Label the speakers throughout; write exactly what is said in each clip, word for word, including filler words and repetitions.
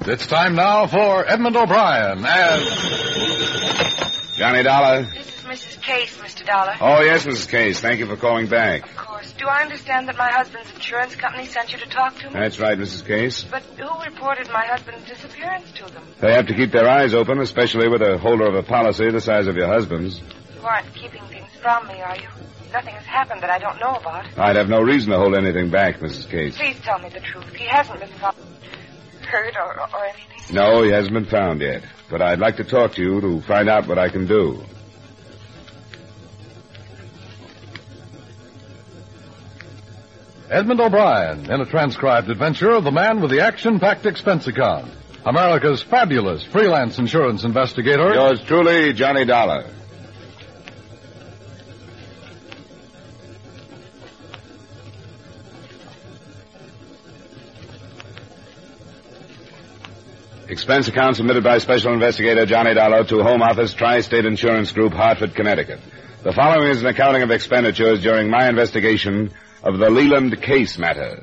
Speaker 1: it's time now for Edmund O'Brien and...
Speaker 2: Johnny Dollar.
Speaker 3: This is Missus Case, Mister Dollar.
Speaker 2: Oh, yes, Missus Case. Thank you for calling back.
Speaker 3: Of course. Do I understand that my husband's insurance company sent you to talk to me?
Speaker 2: That's right, Missus Case.
Speaker 3: But who reported my husband's disappearance to them?
Speaker 2: They have to keep their eyes open, especially with a holder of a policy the size of your husband's.
Speaker 3: You aren't keeping things from me, are you? Nothing has happened that I don't know about.
Speaker 2: I'd have no reason to hold anything back, Missus Case.
Speaker 3: Please tell me the truth. He hasn't been found, hurt or, or anything.
Speaker 2: No, he hasn't been found yet. But I'd like to talk to you to find out what I can do.
Speaker 1: Edmund O'Brien in a transcribed adventure of the man with the action-packed expense account. America's fabulous freelance insurance investigator.
Speaker 2: Yours truly, Johnny Dollar. Expense account submitted by Special Investigator Johnny Dollar to Home Office, Tri-State Insurance Group, Hartford, Connecticut. The following is an accounting of expenditures during my investigation of the Leland case matter.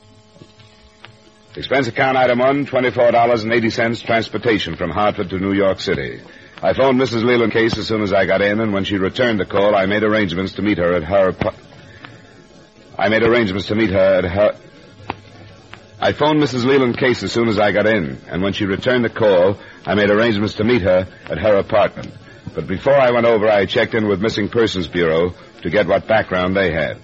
Speaker 2: Expense account item one, twenty-four dollars and eighty cents transportation from Hartford to New York City. I phoned Missus Leland Case as soon as I got in, and when she returned the call, I made arrangements to meet her at her... I made arrangements to meet her at her... I phoned Missus Leland Case as soon as I got in, and when she returned the call, I made arrangements to meet her at her apartment. But before I went over, I checked in with Missing Persons Bureau to get what background they had.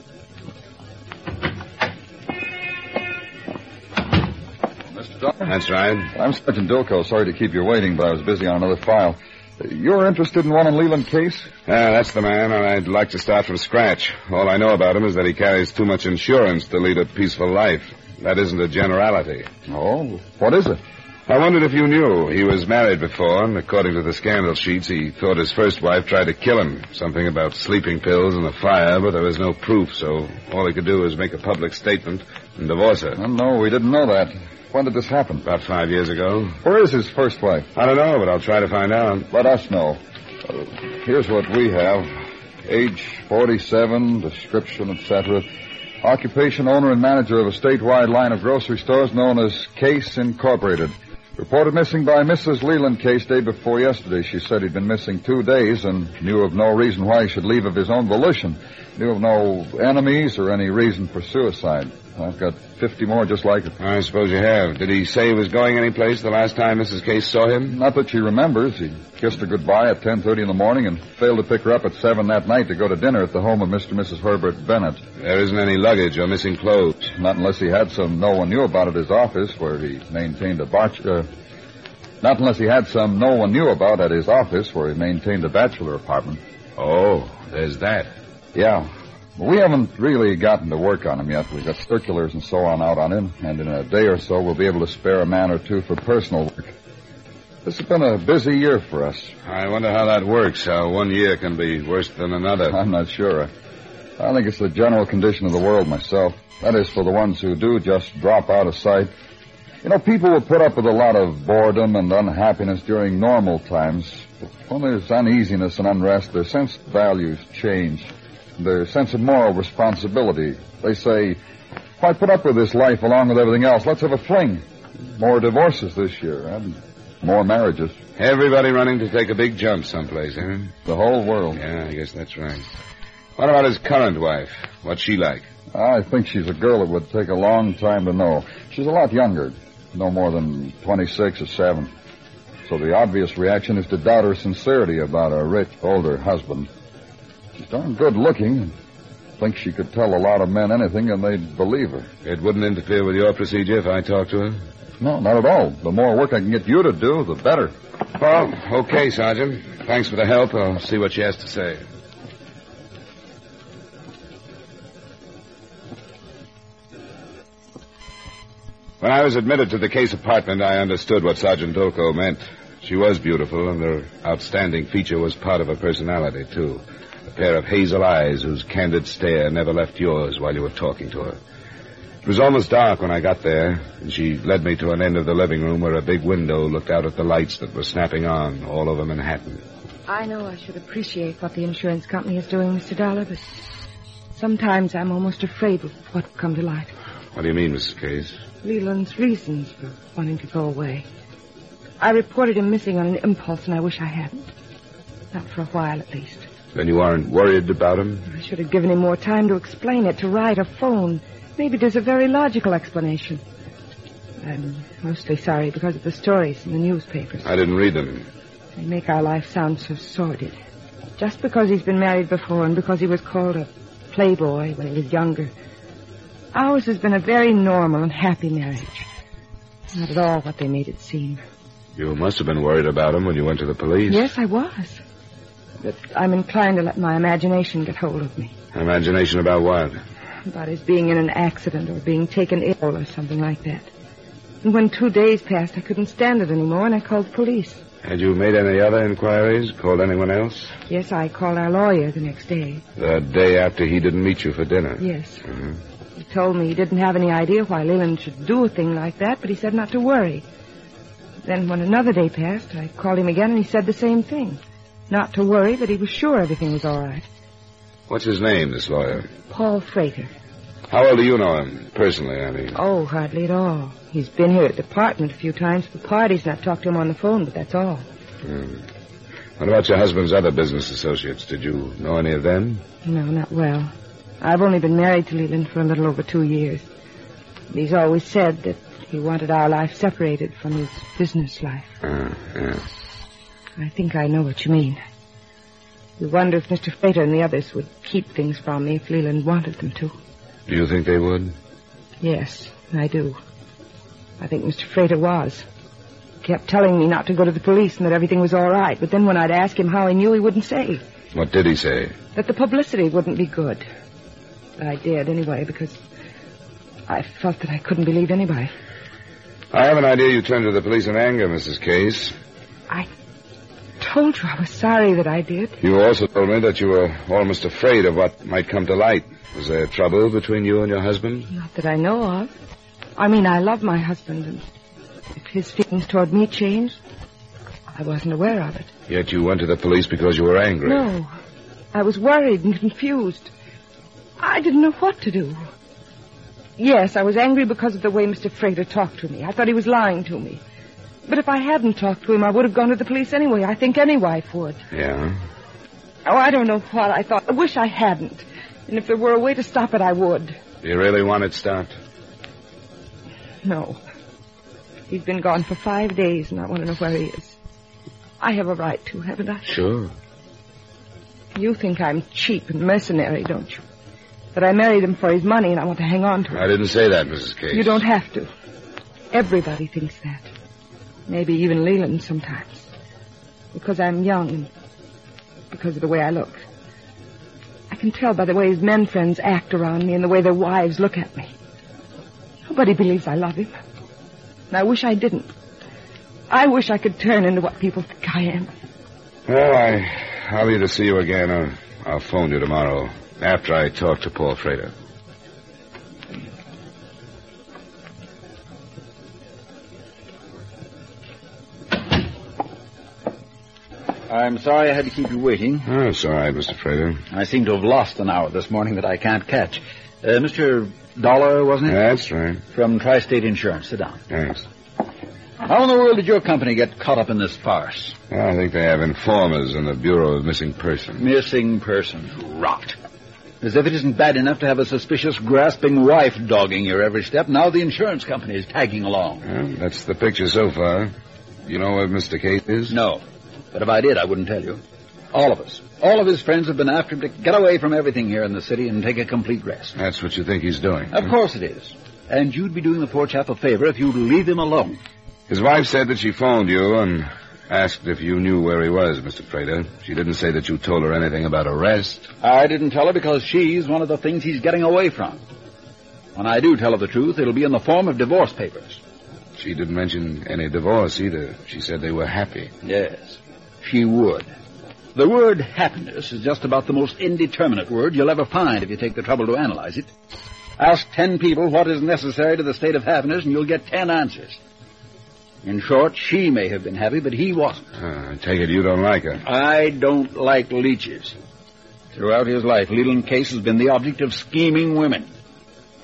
Speaker 4: Mister Dollar?
Speaker 2: That's right.
Speaker 4: I'm Sergeant Dilko. Sorry to keep you waiting, but I was busy on another file. You're interested in one on Leland Case?
Speaker 2: Yeah, that's the man, and I'd like to start from scratch. All I know about him is that he carries too much insurance to lead a peaceful life. That isn't a generality.
Speaker 4: Oh, what is it?
Speaker 2: I wondered if you knew. He was married before, and according to the scandal sheets, he thought his first wife tried to kill him. Something about sleeping pills and a fire, but there was no proof, so all he could do was make a public statement and divorce her.
Speaker 4: Oh, no, we didn't know that. When did this happen?
Speaker 2: About five years ago.
Speaker 4: Where is his first wife?
Speaker 2: I don't know, but I'll try to find out.
Speaker 4: Let us know. Uh, here's what we have. Age forty-seven, description, et cetera. Occupation, owner and manager of a statewide line of grocery stores known as Case Incorporated. Reported missing by Missus Leland Case day before yesterday. She said he'd been missing two days and knew of no reason why he should leave of his own volition. Knew of no enemies or any reason for suicide. I've got fifty more just like it.
Speaker 2: I suppose you have. Did he say he was going anyplace the last time Missus Case saw him?
Speaker 4: Not that she remembers. He kissed her goodbye at ten thirty in the morning and failed to pick her up at seven that night to go to dinner at the home of Mister and Missus Herbert Bennett.
Speaker 2: There isn't any luggage or missing clothes.
Speaker 4: Not unless he had some no one knew about at his office where he maintained a botch... Uh, not unless he had some no one knew about at his office where he maintained a bachelor apartment.
Speaker 2: Oh, there's that.
Speaker 4: Yeah. We haven't really gotten to work on him yet. We've got circulars and so on out on him, and in a day or so we'll be able to spare a man or two for personal work. This has been a busy year for us.
Speaker 2: I wonder how that works, how one year can be worse than another.
Speaker 4: I'm not sure. I think it's the general condition of the world myself. That is, for the ones who do just drop out of sight. You know, people will put up with a lot of boredom and unhappiness during normal times, but when there's uneasiness and unrest, their sense of values change. Their sense of moral responsibility. They say, why put up with this life along with everything else? Let's have a fling. More divorces this year, and more marriages.
Speaker 2: Everybody running to take a big jump someplace, eh?
Speaker 4: The whole world.
Speaker 2: Yeah, I guess that's right. What about his current wife? What's she like?
Speaker 4: I think she's a girl that would take a long time to know. She's a lot younger. No more than twenty-six or seven. So the obvious reaction is to doubt her sincerity about a rich, older husband. She's darn good looking. I think she could tell a lot of men anything and they'd believe her.
Speaker 2: It wouldn't interfere with your procedure if I talked to her?
Speaker 4: No, not at all. The more work I can get you to do, the better.
Speaker 2: Well, okay, Sergeant. Thanks for the help. I'll see what she has to say. When I was admitted to the case apartment, I understood what Sergeant Dolko meant. She was beautiful, and her outstanding feature was part of her personality, too. A pair of hazel eyes whose candid stare never left yours while you were talking to her. It was almost dark when I got there, and she led me to an end of the living room where a big window looked out at the lights that were snapping on all over Manhattan.
Speaker 3: I know I should appreciate what the insurance company is doing, Mister Dollar, but sometimes I'm almost afraid of what will come to light.
Speaker 2: What do you mean, Missus Case?
Speaker 3: Leland's reasons for wanting to go away. I reported him missing on an impulse, and I wish I hadn't. Not for a while, at least.
Speaker 2: Then you aren't worried about him?
Speaker 3: I should have given him more time to explain it, to write or phone. Maybe there's a very logical explanation. I'm mostly sorry because of the stories in the newspapers.
Speaker 2: I didn't read them.
Speaker 3: They make our life sound so sordid. Just because he's been married before and because he was called a playboy when he was younger. Ours has been a very normal and happy marriage. Not at all what they made it seem.
Speaker 2: You must have been worried about him when you went to the police.
Speaker 3: Yes, I was. But I'm inclined to let my imagination get hold of me.
Speaker 2: Imagination about what?
Speaker 3: About his being in an accident or being taken ill or something like that. And when two days passed, I couldn't stand it anymore, and I called the police.
Speaker 2: Had you made any other inquiries? Called anyone else?
Speaker 3: Yes, I called our lawyer the next day.
Speaker 2: The day after he didn't meet you for dinner?
Speaker 3: Yes.
Speaker 2: Mm-hmm.
Speaker 3: He told me he didn't have any idea why Leland should do a thing like that, but he said not to worry. Then when another day passed, I called him again, and he said the same thing. Not to worry, but he was sure everything was all right.
Speaker 2: What's his name, this lawyer?
Speaker 3: Paul Frater.
Speaker 2: How well do you know him, personally, I mean?
Speaker 3: Oh, hardly at all. He's been here at the department a few times for parties, and I've talked to him on the phone, but that's all.
Speaker 2: Hmm. What about your husband's other business associates? Did you know any of them?
Speaker 3: No, not well. I've only been married to Leland for a little over two years. He's always said that he wanted our life separated from his business life.
Speaker 2: Uh, yeah.
Speaker 3: I think I know what you mean. You wonder if Mister Frater and the others would keep things from me if Leland wanted them to.
Speaker 2: Do you think they would?
Speaker 3: Yes, I do. I think Mister Frater was. He kept telling me not to go to the police and that everything was all right. But then when I'd ask him how he knew, he wouldn't say.
Speaker 2: What did he say?
Speaker 3: That the publicity wouldn't be good. But I did anyway, because I felt that I couldn't believe anybody.
Speaker 2: I have an idea you turned to the police in anger, Missus Case.
Speaker 3: I told you I was sorry that I did.
Speaker 2: You also told me that you were almost afraid of what might come to light. Was there trouble between you and your husband?
Speaker 3: Not that I know of. I mean, I love my husband, and if his feelings toward me changed, I wasn't aware of it.
Speaker 2: Yet you went to the police because you were angry.
Speaker 3: No. I was worried and confused. I didn't know what to do. Yes, I was angry because of the way Mister Frater talked to me. I thought he was lying to me. But if I hadn't talked to him, I would have gone to the police anyway. I think any wife would.
Speaker 2: Yeah?
Speaker 3: Oh, I don't know what I thought. I wish I hadn't. And if there were a way to stop it, I would.
Speaker 2: Do you really want it stopped?
Speaker 3: No. He's been gone for five days, and I want to know where he is. I have a right to, haven't I?
Speaker 2: Sure.
Speaker 3: You think I'm cheap and mercenary, don't you? That I married him for his money, and I want to hang on to it.
Speaker 2: I didn't say that, Missus Case.
Speaker 3: You don't have to. Everybody thinks that. Maybe even Leland sometimes. Because I'm young and because of the way I look. I can tell by the way his men friends act around me and the way their wives look at me. Nobody believes I love him. And I wish I didn't. I wish I could turn into what people think I am.
Speaker 2: Well, I, I'll either see you again or I'll phone you tomorrow after I talk to Paul Frater.
Speaker 5: I'm sorry I had to keep you waiting.
Speaker 2: Oh, it's all right, Mister Frater.
Speaker 5: I seem to have lost an hour this morning that I can't catch. Uh, Mister Dollar, wasn't it?
Speaker 2: That's right.
Speaker 5: From Tri-State Insurance. Sit down.
Speaker 2: Thanks.
Speaker 5: How in the world did your company get caught up in this farce?
Speaker 2: Well, I think they have informers in the Bureau of Missing Persons.
Speaker 5: Missing persons. Rot. As if it isn't bad enough to have a suspicious, grasping wife dogging your every step, now the insurance company is tagging along.
Speaker 2: Well, that's the picture so far. You know where Mister Case is?
Speaker 5: No. But if I did, I wouldn't tell you. All of us. All of his friends have been after him to get away from everything here in the city and take a complete rest.
Speaker 2: That's what you think he's doing.
Speaker 5: Of
Speaker 2: huh?
Speaker 5: course it is. And you'd be doing the poor chap a favor if you'd leave him alone.
Speaker 2: His wife said that she phoned you and asked if you knew where he was, Mister Frater. She didn't say that you told her anything about arrest.
Speaker 5: I didn't tell her because she's one of the things he's getting away from. When I do tell her the truth, it'll be in the form of divorce papers.
Speaker 2: She didn't mention any divorce either. She said they were happy.
Speaker 5: Yes, she would. The word happiness is just about the most indeterminate word you'll ever find if you take the trouble to analyze it. Ask ten people what is necessary to the state of happiness, and you'll get ten answers. In short, she may have been happy, but he wasn't.
Speaker 2: Uh, I take it you don't like her.
Speaker 5: I don't like leeches. Throughout his life, Leland Case has been the object of scheming women.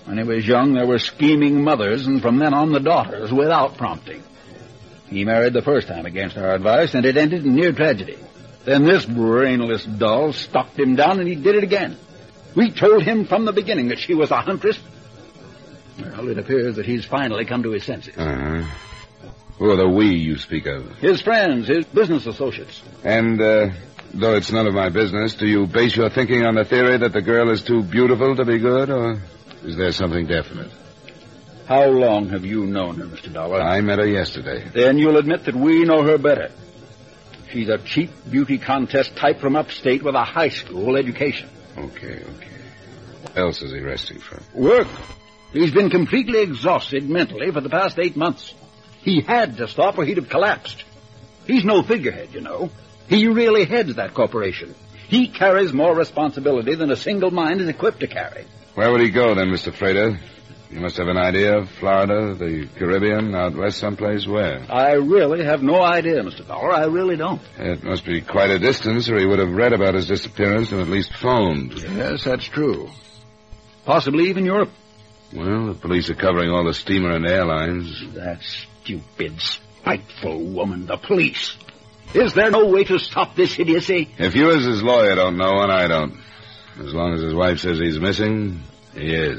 Speaker 5: When he was young, there were scheming mothers, and from then on the daughters, without prompting. He married the first time against our advice, and it ended in near tragedy. Then this brainless doll stalked him down, and he did it again. We told him from the beginning that she was a huntress. Well, it appears that he's finally come to his senses.
Speaker 2: Uh-huh. Who are the we you speak of?
Speaker 5: His friends, his business associates.
Speaker 2: And, uh, though it's none of my business, do you base your thinking on the theory that the girl is too beautiful to be good, or is there something definite?
Speaker 5: How long have you known her, Mister Dollar?
Speaker 2: I met her yesterday.
Speaker 5: Then you'll admit that we know her better. She's a cheap beauty contest type from upstate with a high school education.
Speaker 2: Okay, okay. What else is he resting from?
Speaker 5: Work. He's been completely exhausted mentally for the past eight months. He had to stop or he'd have collapsed. He's no figurehead, you know. He really heads that corporation. He carries more responsibility than a single mind is equipped to carry.
Speaker 2: Where would he go then, Mister Frater? You must have an idea of Florida, the Caribbean, out west someplace. Where?
Speaker 5: I really have no idea, Mister Dollar. I really don't.
Speaker 2: It must be quite a distance, or he would have read about his disappearance and at least phoned.
Speaker 5: Yes, that's true. Possibly even Europe.
Speaker 2: Well, the police are covering all the steamer and airlines.
Speaker 5: That stupid, spiteful woman, the police. Is there no way to stop this idiocy?
Speaker 2: If you as his lawyer don't know, and I don't. As long as his wife says he's missing, he is.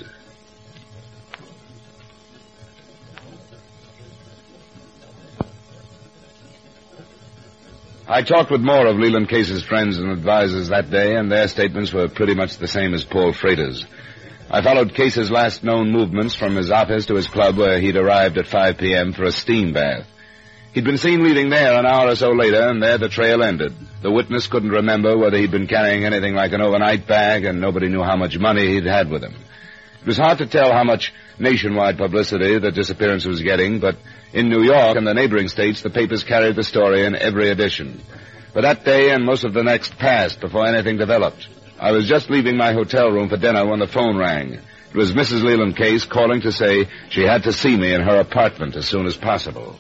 Speaker 2: I talked with more of Leland Case's friends and advisors that day, and their statements were pretty much the same as Paul Frater's. I followed Case's last known movements from his office to his club, where he'd arrived at five p.m. for a steam bath. He'd been seen leaving there an hour or so later, and there the trail ended. The witness couldn't remember whether he'd been carrying anything like an overnight bag, and nobody knew how much money he'd had with him. It was hard to tell how much nationwide publicity the disappearance was getting, but in New York and the neighboring states, the papers carried the story in every edition. But that day and most of the next passed before anything developed. I was just leaving my hotel room for dinner when the phone rang. It was Missus Leland Case calling to say she had to see me in her apartment as soon as possible.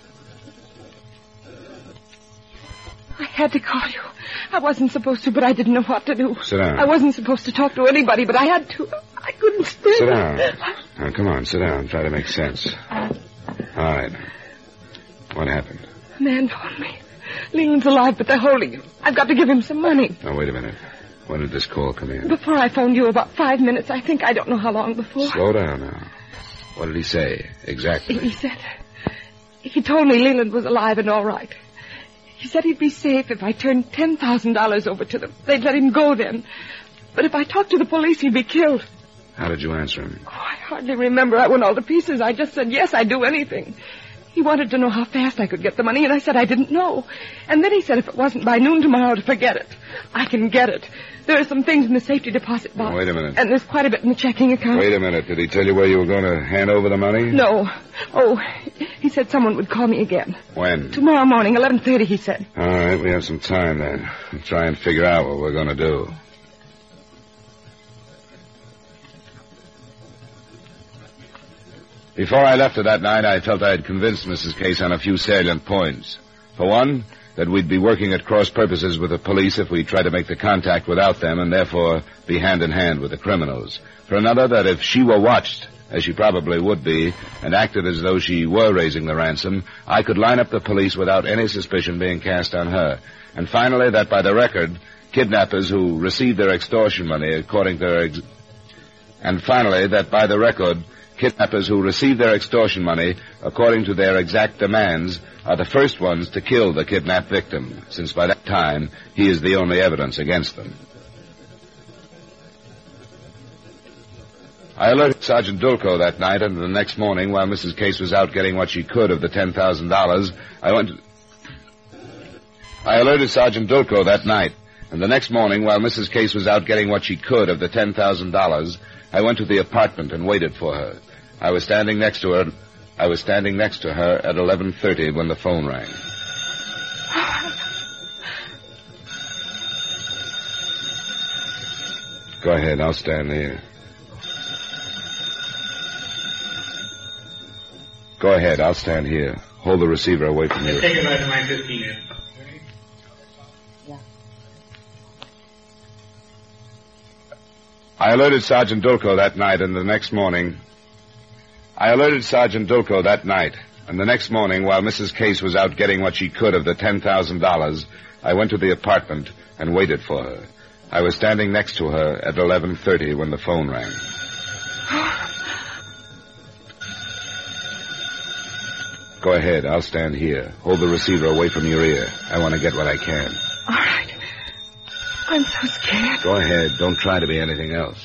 Speaker 3: I had to call you. I wasn't supposed to, but I didn't know what to do.
Speaker 2: Sit down.
Speaker 3: I wasn't supposed to talk to anybody, but I had to. I couldn't stand.
Speaker 2: Sit down. Now, come on, sit down. Try to make sense. All right. What happened?
Speaker 3: A man told me. Leland's alive, but they're holding him. I've got to give him some money.
Speaker 2: Now, wait a minute. When did this call come in?
Speaker 3: Before I phoned you, about five minutes. I think. I don't know how long before.
Speaker 2: Slow down now. What did he say, exactly?
Speaker 3: He said... He told me Leland was alive and all right. He said he'd be safe if I turned ten thousand dollars over to them. They'd let him go then. But if I talked to the police, he'd be killed.
Speaker 2: How did you answer him?
Speaker 3: Oh, I hardly remember. I went all to pieces. I just said, yes, I'd do anything. He wanted to know how fast I could get the money, and I said I didn't know. And then he said if it wasn't by noon tomorrow, to forget it. I can get it. There are some things in the safety deposit box.
Speaker 2: Oh, wait a minute.
Speaker 3: And there's quite a bit in the checking account.
Speaker 2: Wait a minute. Did he tell you where you were going to hand over the money?
Speaker 3: No. Oh, he said someone would call me again.
Speaker 2: When?
Speaker 3: Tomorrow morning, eleven thirty, he said.
Speaker 2: All right, we have some time then. We'll try and figure out what we're going to do. Before I left her that night, I felt I had convinced Missus Case on a few salient points. For one, that we'd be working at cross purposes with the police if we tried to make the contact without them and therefore be hand in hand with the criminals. For another, that if she were watched, as she probably would be, and acted as though she were raising the ransom, I could line up the police without any suspicion being cast on her. And finally, that by the record, kidnappers who received their extortion money according to their... Ex- and finally, that by the record... Kidnappers who receive their extortion money according to their exact demands are the first ones to kill the kidnapped victim, since by that time he is the only evidence against them. I alerted Sergeant Dulco that night, and the next morning, while Missus Case was out getting what she could of the ten thousand dollars, I went to... I alerted Sergeant Dulco that night, and the next morning, while Missus Case was out getting what she could of the ten thousand dollars, I went to the apartment and waited for her. I was standing next to her. I was standing next to her at eleven thirty when the phone rang. Go ahead, I'll stand here. Go ahead, I'll stand here. Hold the receiver away from you.
Speaker 6: Take it out of my fifteen.
Speaker 2: I alerted Sergeant Dulco that night, and the next morning... I alerted Sergeant Dulco that night, and the next morning, while Missus Case was out getting what she could of the ten thousand dollars, I went to the apartment and waited for her. I was standing next to her at eleven thirty when the phone rang. Go ahead. I'll stand here. Hold the receiver away from your ear. I want to get what I can.
Speaker 3: All right. I'm so scared.
Speaker 2: Go ahead. Don't try to be anything else.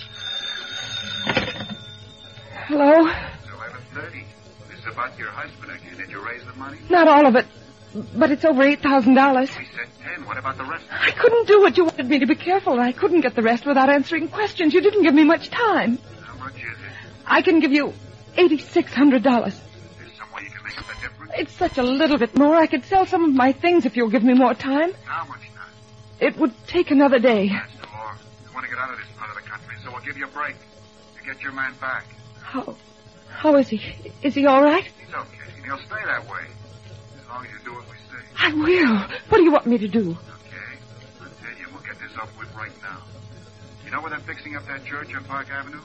Speaker 3: Hello?
Speaker 6: It's eleven thirty. This is about your husband again. Did you raise the money?
Speaker 3: Not all of it, but it's over eight thousand dollars.
Speaker 6: We said ten. What about the rest?
Speaker 3: I couldn't do what you wanted me to be careful, and I couldn't get the rest without answering questions. You didn't give me much time.
Speaker 6: How much is it?
Speaker 3: I can give you eighty-six hundred dollars.
Speaker 6: There's some way you can make up the difference?
Speaker 3: It's such a little bit more. I could sell some of my things if you'll give me more time.
Speaker 6: How much time?
Speaker 3: It would take another day.
Speaker 6: That's the law. We want to get out of this part of the country, so we'll give you a break. You get your man back.
Speaker 3: How? How is he? Is he all right?
Speaker 6: He's okay, and he'll stay that way. As long as you do what we say.
Speaker 3: I will. What do you want me to do?
Speaker 6: Okay. I'll tell you, we'll get this up with right now. You know where they're fixing up that church on Park Avenue?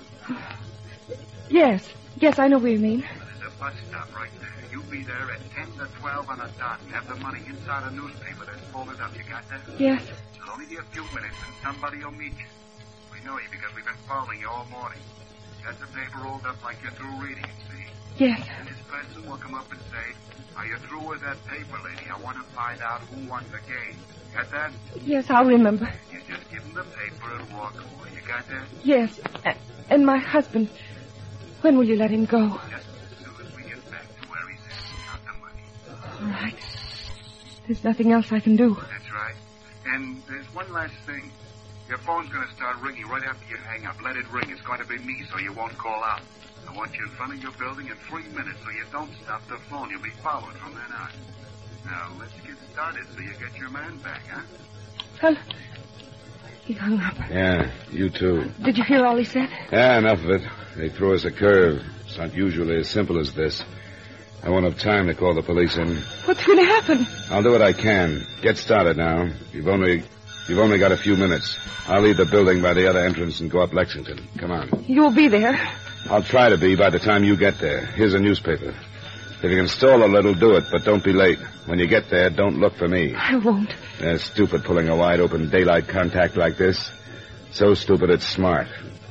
Speaker 3: Yes. Yes, I know what you mean.
Speaker 6: There's a bus stop right there. You be there at ten to twelve on a dot and have the money inside a newspaper that's folded up. You got that?
Speaker 3: Yes.
Speaker 6: It'll only be a few minutes and somebody will meet you. We know you because we've been following you all morning. Got the paper rolled up like you're through reading it, see?
Speaker 3: Yes.
Speaker 6: And this person will come up and say, are you through with that paper, lady? I want to find out who won the game. Got that?
Speaker 3: Yes, I'll remember.
Speaker 6: You just give him the paper and walk away. You got that?
Speaker 3: Yes. A- And my husband. When will you let him go?
Speaker 6: Just as soon as we get back to where he's at. Not the money.
Speaker 3: All right. There's nothing else I can do.
Speaker 6: That's right. And there's one last thing. Your phone's going to start ringing right after you hang up. Let it ring. It's going to be me, so you won't call out. I want you in front of your building in three minutes, so you don't stop the phone. You'll be followed from then on. Now, let's get started so you get your man back, huh?
Speaker 3: Well, he hung up.
Speaker 2: Yeah, you too.
Speaker 3: Did you hear all he said?
Speaker 2: Yeah, enough of it. They threw us a curve. It's not usually as simple as this. I won't have time to call the police in.
Speaker 3: What's going to happen?
Speaker 2: I'll do what I can. Get started now. You've only... You've only got a few minutes. I'll leave the building by the other entrance and go up Lexington. Come on.
Speaker 3: You'll be there.
Speaker 2: I'll try to be by the time you get there. Here's a newspaper. If you can stall a little, do it, but don't be late. When you get there, don't look for me.
Speaker 3: I won't.
Speaker 2: They're stupid pulling a wide-open daylight contact like this. So stupid it's smart.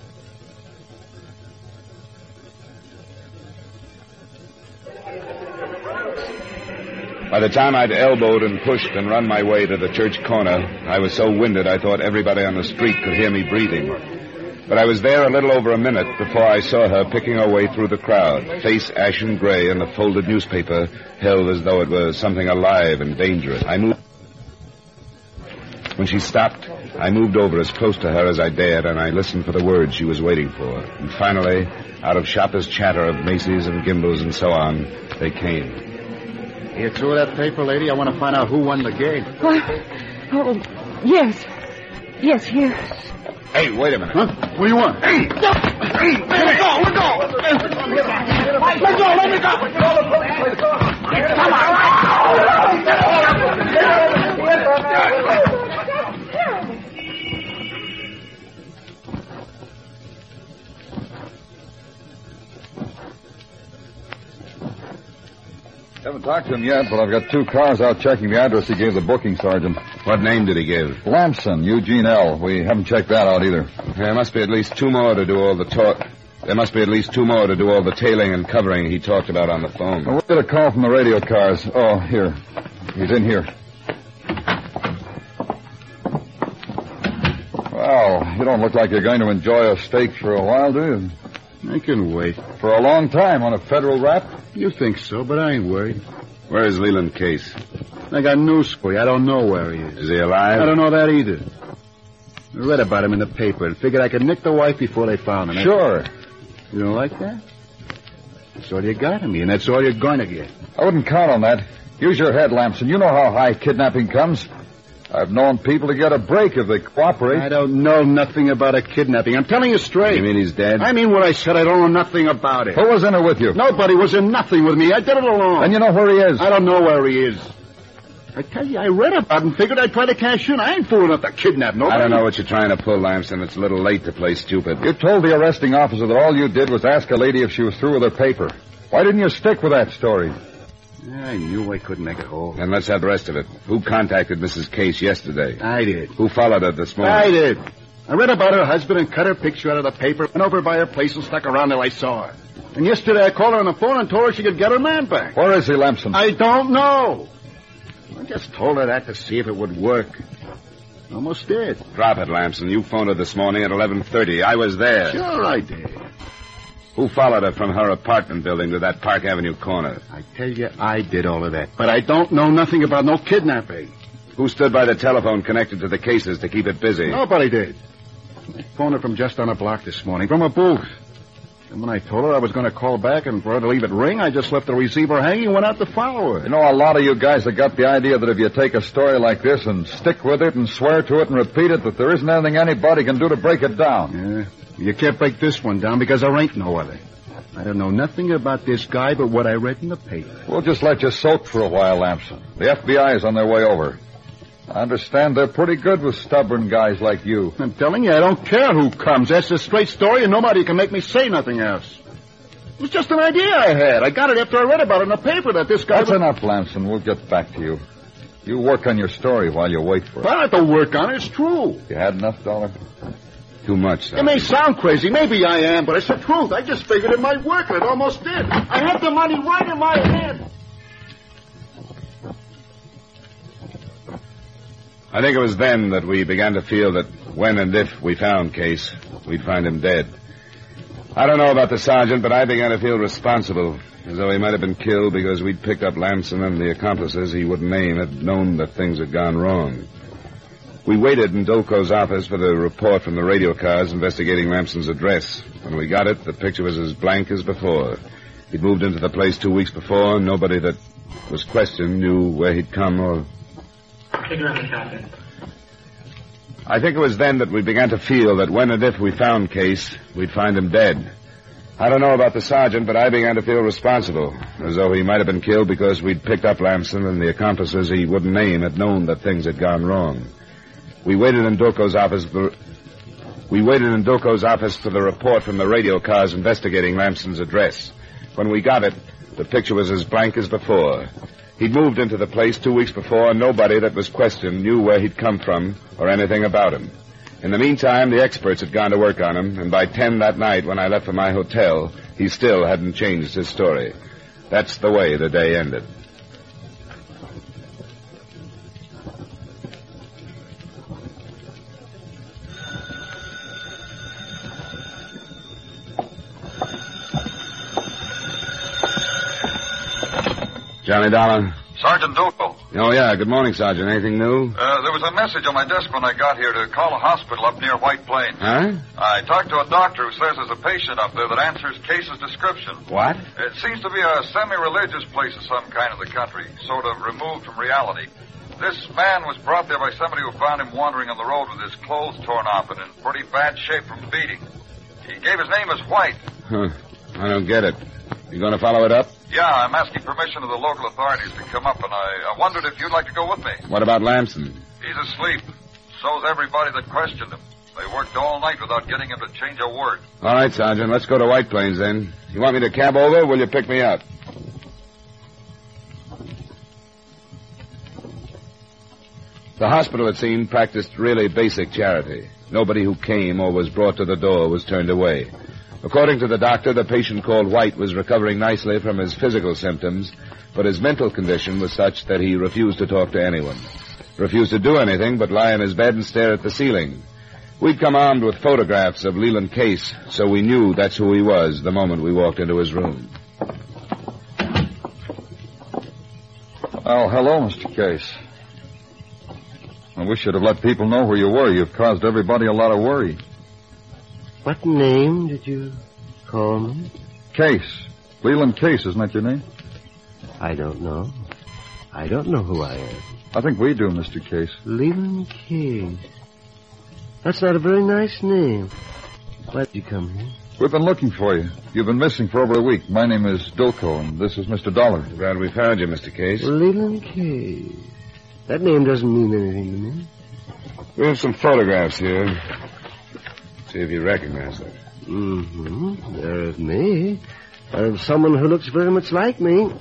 Speaker 2: By the time I'd elbowed and pushed and run my way to the church corner, I was so winded I thought everybody on the street could hear me breathing. But I was there a little over a minute before I saw her picking her way through the crowd, face ashen gray and the folded newspaper held as though it were something alive and dangerous. I moved. When she stopped, I moved over as close to her as I dared, and I listened for the words she was waiting for. And finally, out of shoppers' chatter of Macy's and Gimbel's and so on, they came.
Speaker 7: You threw that paper, lady? I want to find out who won the game.
Speaker 3: What? Oh, yes. Yes, here.
Speaker 2: Hey, wait a minute.
Speaker 7: Huh? What do you want?
Speaker 6: Hey!
Speaker 3: No.
Speaker 6: Hey! Let me go! Let go! Let go! Let me go! Come on!
Speaker 4: Haven't talked to him yet, but I've got two cars out checking the address he gave the booking sergeant.
Speaker 2: What name did he give?
Speaker 4: Lamson, Eugene L. We haven't checked that out either.
Speaker 2: There must be at least two more to do all the talk. There must be at least two more to do all the tailing and covering he talked about on the phone.
Speaker 4: Well, we'll get a call from the radio cars. Oh, here. He's in here. Well, you don't look like you're going to enjoy a steak for a while, do you?
Speaker 7: I can wait.
Speaker 4: For a long time on a federal rap?
Speaker 7: You think so, but I ain't worried.
Speaker 2: Where is Leland Case?
Speaker 7: I got news for you. I don't know where he is.
Speaker 2: Is he alive?
Speaker 7: I don't know that either. I read about him in the paper and figured I could nick the wife before they found him.
Speaker 4: Sure.
Speaker 7: You don't like that? That's all you got of me, and that's all you're going to get.
Speaker 4: I wouldn't count on that. Use your head, Lamson. You know how high kidnapping comes. I've known people to get a break if they cooperate.
Speaker 7: I don't know nothing about a kidnapping. I'm telling you straight.
Speaker 2: You mean he's dead?
Speaker 7: I mean what I said. I don't know nothing about it.
Speaker 4: Who was in it with you?
Speaker 7: Nobody was in nothing with me. I did it alone.
Speaker 4: And you know where he is?
Speaker 7: I don't know where he is. I tell you, I read about it and figured I'd try to cash in. I ain't fool enough to kidnap nobody.
Speaker 2: I don't know what you're trying to pull, Lamson. It's a little late to play stupid.
Speaker 4: You told the arresting officer that all you did was ask a lady if she was through with her paper. Why didn't you stick with that story?
Speaker 7: I knew I couldn't make it whole.
Speaker 2: Then let's have the rest of it. Who contacted Missus Case yesterday?
Speaker 7: I did.
Speaker 2: Who followed her this morning?
Speaker 7: I did. I read about her husband and cut her picture out of the paper, went over by her place and stuck around till I saw her. And yesterday I called her on the phone and told her she could get her man back.
Speaker 4: Where is he, Lamson?
Speaker 7: I don't know. I just told her that to see if it would work. Almost did.
Speaker 2: Drop it, Lamson. You phoned her this morning at eleven thirty. I was there.
Speaker 7: Sure I did.
Speaker 2: Who followed her from her apartment building to that Park Avenue corner?
Speaker 7: I tell you, I did all of that. But I don't know nothing about no kidnapping.
Speaker 2: Who stood by the telephone connected to the cases to keep it busy?
Speaker 7: Nobody did. I phoned her from just down the block this morning, from a booth. And when I told her I was going to call back and for her to leave it ring, I just left the receiver hanging and went out to follow her.
Speaker 4: You know, a lot of you guys have got the idea that if you take a story like this and stick with it and swear to it and repeat it, that there isn't anything anybody can do to break it down.
Speaker 7: Yeah, you can't break this one down because there ain't no other. I don't know nothing about this guy but what I read in the paper.
Speaker 4: We'll just let you soak for a while, Lamson. The F B I is on their way over. I understand they're pretty good with stubborn guys like you.
Speaker 7: I'm telling you, I don't care who comes. That's a straight story, and nobody can make me say nothing else. It was just an idea I had. I got it after I read about it in the paper that this guy...
Speaker 4: That's
Speaker 7: was...
Speaker 4: enough, Lamson. We'll get back to you. You work on your story while you wait for it.
Speaker 7: I don't have to work on it. It's true.
Speaker 4: You had enough, Dollar?
Speaker 2: Too much,
Speaker 7: It may sound crazy. Maybe I am, but it's the truth. I just figured it might work, and it almost did. I had the money right in my hand.
Speaker 2: I think it was then that we began to feel that when and if we found Case, we'd find him dead. I don't know about the sergeant, but I began to feel responsible, as though he might have been killed because we'd picked up Lamson and the accomplices he wouldn't name had known that things had gone wrong. We waited in Dolko's office for the report from the radio cars investigating Lamson's address. When we got it, the picture was as blank as before. He'd moved into the place two weeks before, and nobody that was questioned knew where he'd come or...
Speaker 8: Figure out the captain.
Speaker 2: I think it was then that we began to feel that when and if we found Case, we'd find him dead. I don't know about the sergeant, but I began to feel responsible, as though he might have been killed because we'd picked up Lamson and the accomplices he wouldn't name had known that things had gone wrong. We waited in Dolko's office for... We waited in Dolko's office for the report from the radio cars investigating Lamson's address. When we got it, the picture was as blank as before. He'd moved into the place two weeks before, and nobody that was questioned knew where he'd come from or anything about him. In the meantime, the experts had gone to work on him, and by ten that night when I left for my hotel, he still hadn't changed his story. That's the way the day ended. Johnny Dollar.
Speaker 1: Sergeant Dolko.
Speaker 2: Oh, yeah. Good morning, Sergeant. Anything new?
Speaker 1: Uh, there was a message on my desk when I got here to call a hospital up near White Plains.
Speaker 2: Huh?
Speaker 1: I talked to a doctor who says there's a patient up there that answers Case's description.
Speaker 2: What?
Speaker 1: It seems to be a semi-religious place of some kind in the country, sort of removed from reality. This man was brought there by somebody who found him wandering on the road with his clothes torn off and in pretty bad shape from beating. He gave his name as White.
Speaker 2: Huh. I don't get it. You going to follow it up?
Speaker 1: Yeah, I'm asking permission of the local authorities to come up, and I, I wondered if you'd like to go with me.
Speaker 2: What about Lamson?
Speaker 1: He's asleep. So's everybody that questioned him. They worked all night without getting him to change a word.
Speaker 2: All right, Sergeant. Let's go to White Plains, then. You want me to cab over, or will you pick me up? The hospital, it seemed, practiced really basic charity. Nobody who came or was brought to the door was turned away. According to the doctor, the patient called White was recovering nicely from his physical symptoms, but his mental condition was such that he refused to talk to anyone, refused to do anything but lie in his bed and stare at the ceiling. We'd come armed with photographs of Leland Case, so we knew that's who he was the moment we walked into his room.
Speaker 4: Oh, hello, Mister Case. I wish you'd have let people know where you were. You've caused everybody a lot of worry.
Speaker 9: What name did you call me?
Speaker 4: Case. Leland Case, isn't that your name?
Speaker 9: I don't know. I don't know who I am.
Speaker 4: I think we do, Mister Case.
Speaker 9: Leland Case. That's not a very nice name. Why did you come here?
Speaker 4: We've been looking for you. You've been missing for over a week. My name is Dolko, and this is Mister Dollar.
Speaker 2: Glad we found you, Mister Case.
Speaker 9: Leland Case. That name doesn't mean anything to me.
Speaker 2: We have some photographs here. See if you recognize them.
Speaker 9: Mm-hmm. They're of me. They're of someone who looks very much like me.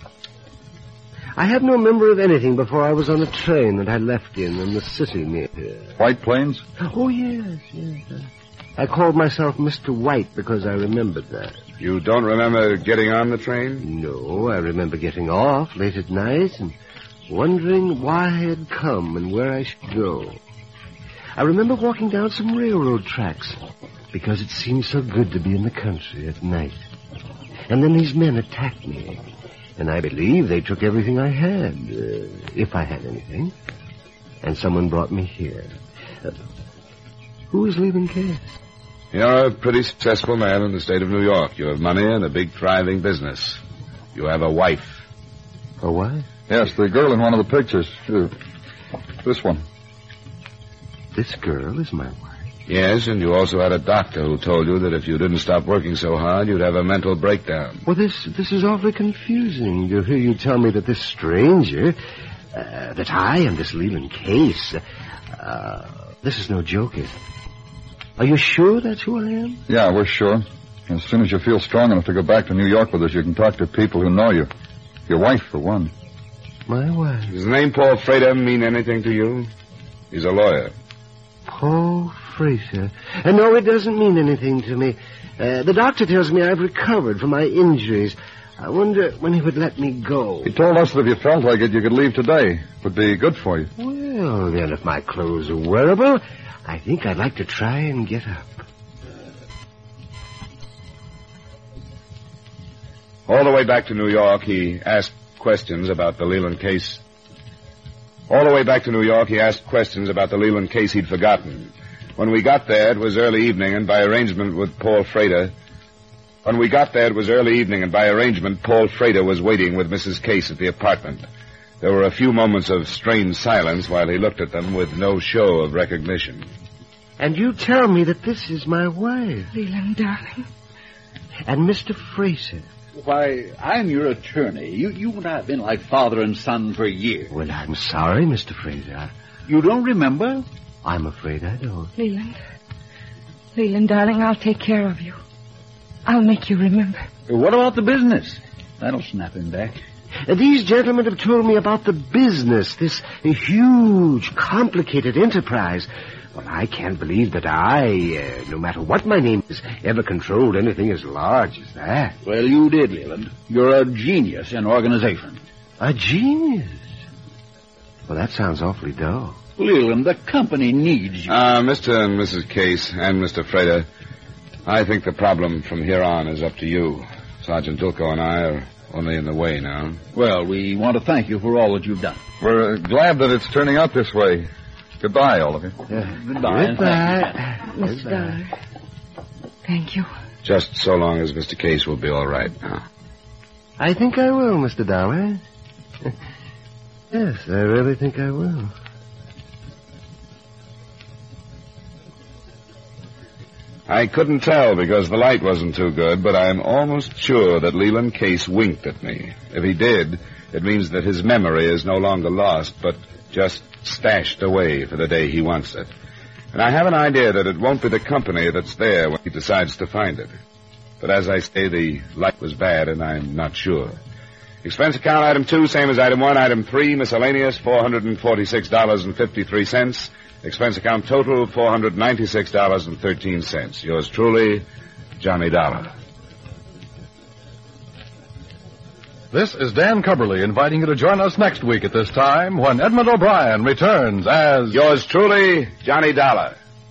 Speaker 9: I have no memory of anything before I was on a train that I left in in the city near here.
Speaker 4: White Plains?
Speaker 9: Oh, yes, yes. I called myself Mister White because I remembered that.
Speaker 2: You don't remember getting on the train?
Speaker 9: No, I remember getting off late at night and wondering why I had come and where I should go. I remember walking down some railroad tracks because it seemed so good to be in the country at night. And then these men attacked me. And I believe they took everything I had, uh, if I had anything. And someone brought me here. Uh, who is Leland Case?
Speaker 2: You're a pretty successful man in the state of New York. You have money and a big, thriving business. You have a wife.
Speaker 9: A wife?
Speaker 4: Yes, the girl in one of the pictures. Uh, this one.
Speaker 9: This girl is my wife.
Speaker 2: Yes, and you also had a doctor who told you that if you didn't stop working so hard, you'd have a mental breakdown.
Speaker 9: Well, this this is awfully confusing to hear you tell me that this stranger, uh, that I am this Leland Case, uh, this is no joke, is it? Are you sure that's who I am?
Speaker 4: Yeah, we're sure. As soon as you feel strong enough to go back to New York with us, you can talk to people who know you. Your wife, for one.
Speaker 9: My wife?
Speaker 2: Does the name Paul Frater mean anything to you? He's a lawyer.
Speaker 9: Paul Fraser. Uh, no, it doesn't mean anything to me. Uh, the doctor tells me I've recovered from my injuries. I wonder when he would let me go.
Speaker 4: He told us that if you felt like it, you could leave today. It would be good for you.
Speaker 9: Well, then, if my clothes are wearable, I think I'd like to try and get up.
Speaker 2: All the way back to New York, he asked questions about the Leland case. All the way back to New York, he asked questions about the Leland case he'd forgotten. When we got there, it was early evening, and by arrangement with Paul Frater... When we got there, it was early evening, and by arrangement, Paul Frater was waiting with Missus Case at the apartment. There were a few moments of strained silence while he looked at them with no show of recognition.
Speaker 9: And you tell me that this is my wife.
Speaker 3: Leland, darling.
Speaker 9: And Mister Fraser.
Speaker 5: Why, I'm your attorney. You, you and I have been like father and son for years.
Speaker 9: Well, I'm sorry, Mister Fraser.
Speaker 5: You don't remember?
Speaker 9: I'm afraid I don't.
Speaker 3: Leland. Leland, darling, I'll take care of you. I'll make you remember.
Speaker 5: What about the business? That'll snap him back.
Speaker 9: Uh, these gentlemen have told me about the business, this huge, complicated enterprise. Well, I can't believe that I, uh, no matter what my name is, ever controlled anything as large as that.
Speaker 5: Well, you did, Leland. You're a genius in organization.
Speaker 9: A genius? Well, that sounds awfully dull.
Speaker 5: Leland, the company needs you.
Speaker 2: Uh, Mister and Missus Case and Mister Frater, I think the problem from here on is up to you. Sergeant Dulco and I are only in the way now.
Speaker 5: Well, we want to thank you for all that you've done.
Speaker 4: We're uh, glad that it's turning out this way. Goodbye, all of you.
Speaker 5: Uh, goodbye.
Speaker 9: Goodbye.
Speaker 3: Mister Dollar. Thank you.
Speaker 2: Just so long as Mister Case will be all right now.
Speaker 9: I think I will, Mister Dollar. Yes, I really think I will.
Speaker 2: I couldn't tell because the light wasn't too good, but I'm almost sure that Leland Case winked at me. If he did, it means that his memory is no longer lost, but just stashed away for the day he wants it. And I have an idea that it won't be the company that's there when he decides to find it. But as I say, the light was bad, and I'm not sure. Expense account item two, same as item one. Item three, miscellaneous, four hundred forty-six dollars and fifty-three cents. Expense account total, four hundred ninety-six dollars and thirteen cents. Yours truly, Johnny Dollar.
Speaker 10: This is Dan Cubberly inviting you to join us next week at this time when Edmund O'Brien returns as...
Speaker 2: Yours truly, Johnny Dollar.